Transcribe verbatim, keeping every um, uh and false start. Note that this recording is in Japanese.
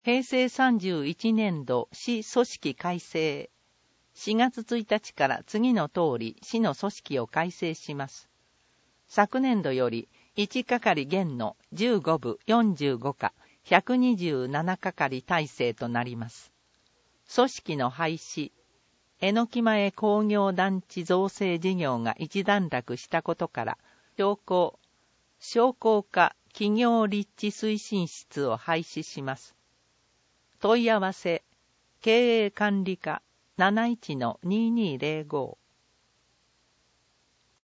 へいせいさんじゅういちねんど市組織改正。しがつついたちから次の通り市の組織を改正します。昨年度よりいち係減のじゅうごぶよんじゅうごかひゃくにじゅうなな係体制となります。組織の廃止、榎木前工業団地造成事業が一段落したことから、商工、商工課企業立地推進室を廃止します。問い合わせ、経営管理課 なないちのにーにーぜろご